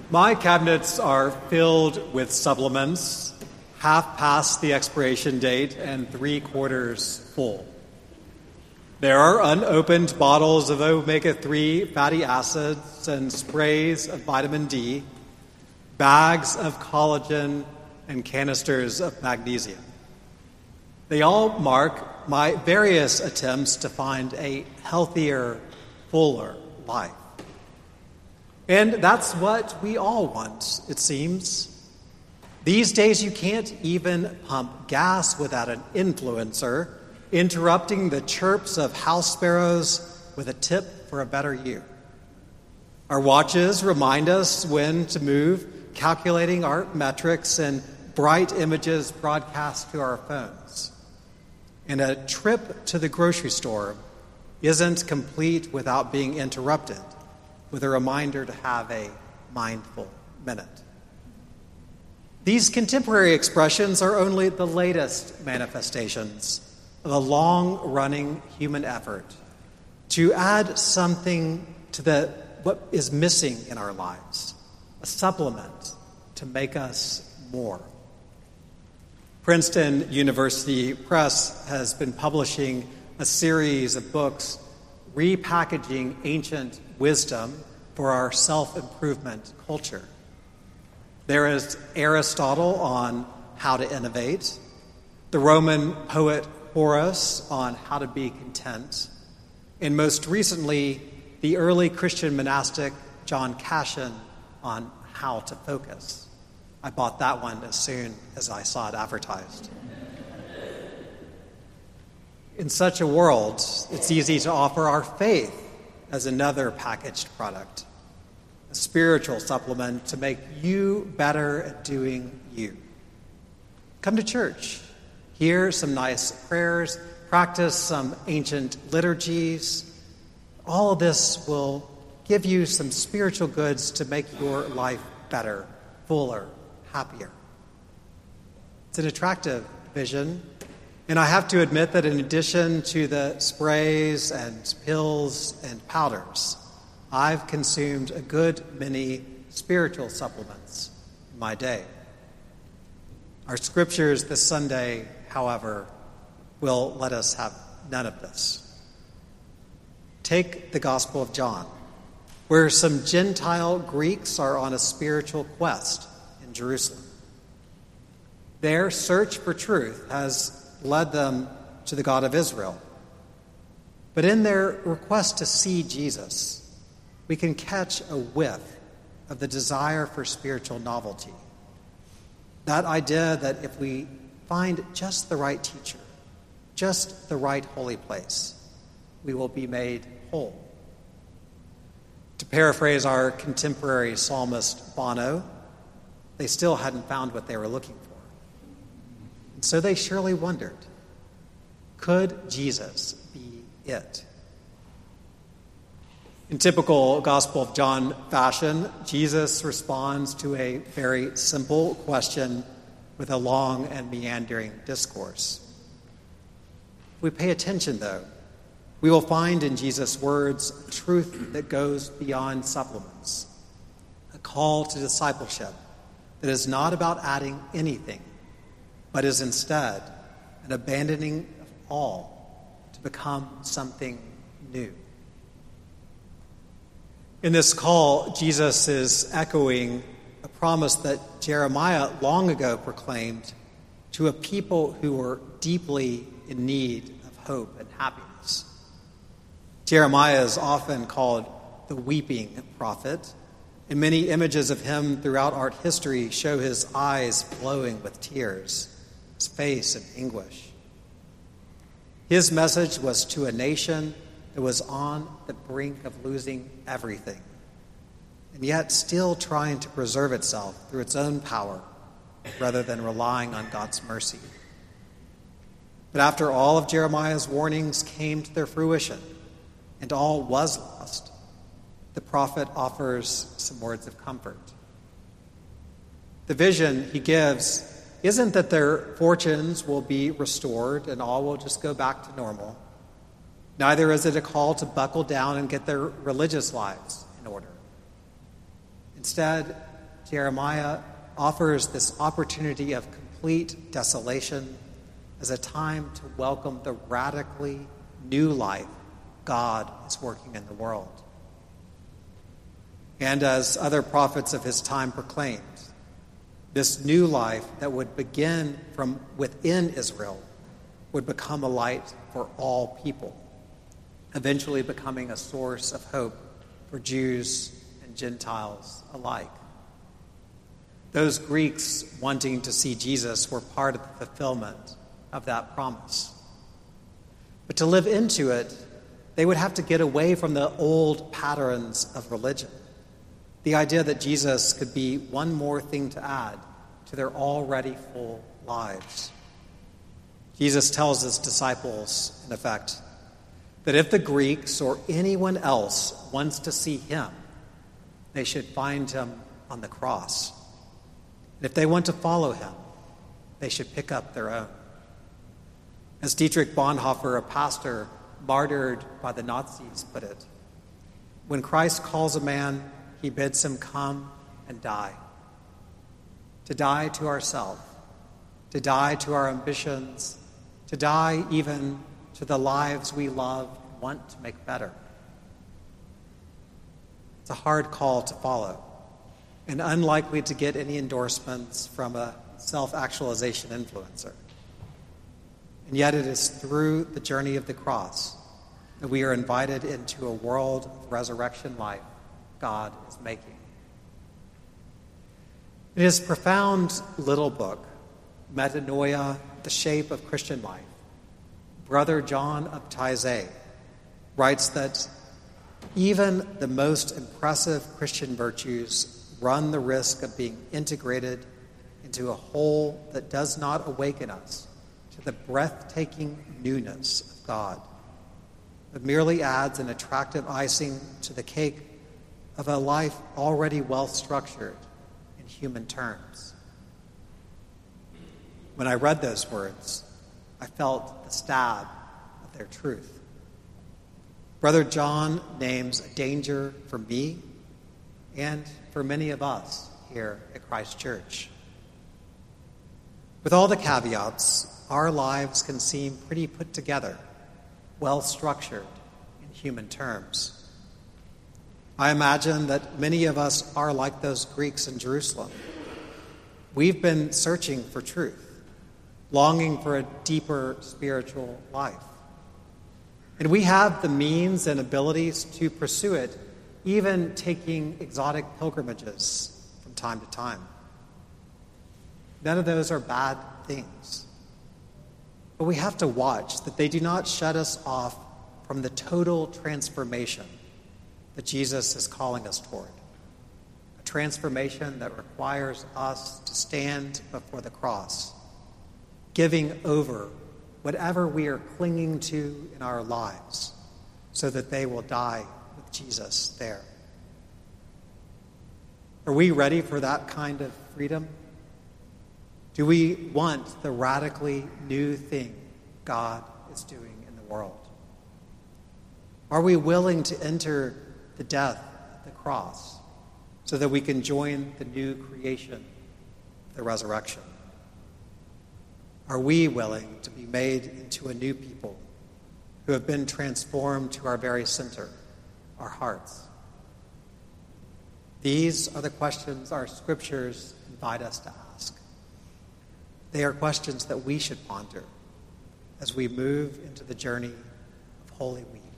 My cabinets are filled with supplements, half past the expiration date and 3/4 full. There are unopened bottles of omega-3 fatty acids and sprays of vitamin D, bags of collagen, and canisters of magnesium. They all mark my various attempts to find a healthier, fuller life. And that's what we all want, it seems. These days, you can't even pump gas without an influencer interrupting the chirps of house sparrows with a tip for a better you. Our watches remind us when to move, calculating our metrics and bright images broadcast to our phones. And a trip to the grocery store isn't complete without being interrupted with a reminder to have a mindful minute. These contemporary expressions are only the latest manifestations of a long-running human effort to add something to what is missing in our lives, a supplement to make us more. Princeton University Press has been publishing a series of books repackaging ancient wisdom for our self-improvement culture. There is Aristotle on how to innovate, the Roman poet Horace on how to be content, and most recently, the early Christian monastic John Cassian on how to focus. I bought that one as soon as I saw it advertised. In such a world, it's easy to offer our faith as another packaged product, a spiritual supplement to make you better at doing you. Come to church, hear some nice prayers, practice some ancient liturgies. All of this will give you some spiritual goods to make your life better, fuller, happier. It's an attractive vision. And I have to admit that in addition to the sprays and pills and powders, I've consumed a good many spiritual supplements in my day. Our scriptures this Sunday, however, will let us have none of this. Take the Gospel of John, where some Gentile Greeks are on a spiritual quest in Jerusalem. Their search for truth has led them to the God of Israel. But in their request to see Jesus, we can catch a whiff of the desire for spiritual novelty. That idea that if we find just the right teacher, just the right holy place, we will be made whole. To paraphrase our contemporary psalmist Bono, they still hadn't found what they were looking for. And so they surely wondered, could Jesus be it? In typical Gospel of John fashion, Jesus responds to a very simple question with a long and meandering discourse. If we pay attention, though, we will find in Jesus' words a truth that goes beyond supplements, a call to discipleship that is not about adding anything, but is instead an abandoning of all to become something new. In this call, Jesus is echoing a promise that Jeremiah long ago proclaimed to a people who were deeply in need of hope and happiness. Jeremiah is often called the weeping prophet, and many images of him throughout art history show his eyes flowing with tears, his face in anguish. His message was to a nation that was on the brink of losing everything, and yet still trying to preserve itself through its own power rather than relying on God's mercy. But after all of Jeremiah's warnings came to their fruition, and all was lost, the prophet offers some words of comfort. The vision he gives isn't that their fortunes will be restored and all will just go back to normal. Neither is it a call to buckle down and get their religious lives in order. Instead, Jeremiah offers this opportunity of complete desolation as a time to welcome the radically new life God is working in the world. And as other prophets of his time proclaimed, this new life that would begin from within Israel would become a light for all people, eventually becoming a source of hope for Jews and Gentiles alike. Those Greeks wanting to see Jesus were part of the fulfillment of that promise. But to live into it, they would have to get away from the old patterns of religion. The idea that Jesus could be one more thing to add to their already full lives. Jesus tells his disciples, in effect, that if the Greeks or anyone else wants to see him, they should find him on the cross. And if they want to follow him, they should pick up their own. As Dietrich Bonhoeffer, a pastor martyred by the Nazis, put it, when Christ calls a man, he bids him come and die. To die to ourselves, to die to our ambitions, to die even to the lives we love and want to make better. It's a hard call to follow, and unlikely to get any endorsements from a self-actualization influencer. And yet it is through the journey of the cross that we are invited into a world of resurrection life God is making. In his profound little book, Metanoia, The Shape of Christian Life, Brother John of Taizé writes that even the most impressive Christian virtues run the risk of being integrated into a whole that does not awaken us to the breathtaking newness of God, but merely adds an attractive icing to the cake of a life already well structured in human terms. When I read those words, I felt the stab of their truth. Brother John names a danger for me and for many of us here at Christ Church. With all the caveats, our lives can seem pretty put together, well structured in human terms. I imagine that many of us are like those Greeks in Jerusalem. We've been searching for truth, longing for a deeper spiritual life. And we have the means and abilities to pursue it, even taking exotic pilgrimages from time to time. None of those are bad things. But we have to watch that they do not shut us off from the total transformation that Jesus is calling us toward. A transformation that requires us to stand before the cross, giving over whatever we are clinging to in our lives so that they will die with Jesus there. Are we ready for that kind of freedom? Do we want the radically new thing God is doing in the world? Are we willing to enter the death of the cross so that we can join the new creation, the resurrection? Are we willing to be made into a new people who have been transformed to our very center, our hearts? These are the questions our scriptures invite us to ask. They are questions that we should ponder as we move into the journey of Holy Week.